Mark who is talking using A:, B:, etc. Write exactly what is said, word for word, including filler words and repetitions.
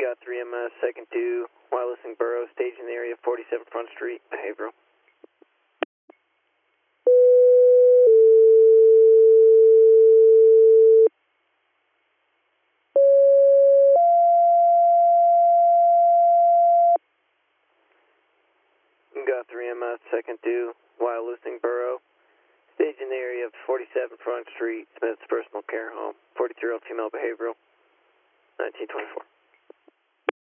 A: Got three M S, second two, wirelessing Burrow, stage in the area, forty-seven Front Street, behavioral. Got three M S, second two, wirelessing Burrow, stage in the area of forty-seven Front Street, Smith's personal care home, forty-three-year-old female behavioral, nineteen twenty-four.